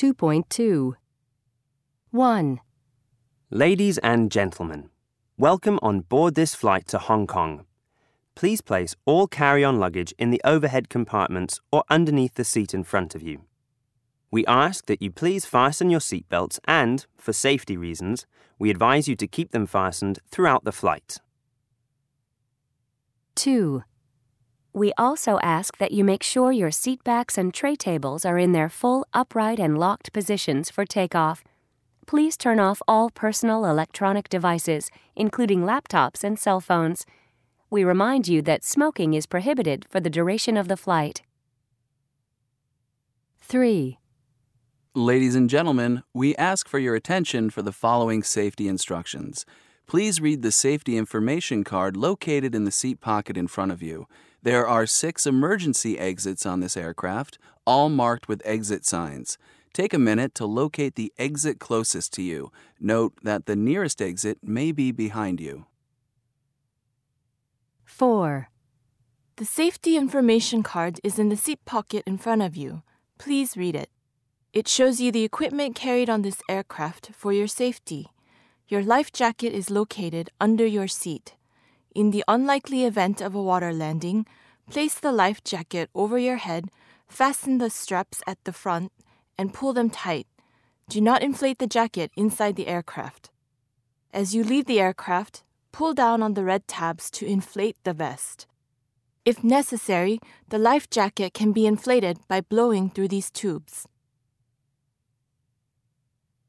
2.2. 1. Ladies and gentlemen, welcome on board this flight to Hong Kong. Please place all carry-on luggage in the overhead compartments or underneath the seat in front of you. We ask that you please fasten your seatbelts and, for safety reasons, we advise you to keep them fastened throughout the flight. 2. We also ask that you make sure your seat backs and tray tables are in their full upright and locked positions for takeoff. Please turn off all personal electronic devices, including laptops and cell phones. We remind you that smoking is prohibited for the duration of the flight. 3. Ladies and gentlemen, we ask for your attention for the following safety instructions. Please read the safety information card located in the seat pocket in front of you. There are 6 emergency exits on this aircraft, all marked with exit signs. Take a minute to locate the exit closest to you. Note that the nearest exit may be behind you. 4. The safety information card is in the seat pocket in front of you. Please read it. It shows you the equipment carried on this aircraft for your safety. Your life jacket is located under your seat. In the unlikely event of a water landing, place the life jacket over your head, fasten the straps at the front, and pull them tight. Do not inflate the jacket inside the aircraft. As you leave the aircraft, pull down on the red tabs to inflate the vest. If necessary, the life jacket can be inflated by blowing through these tubes.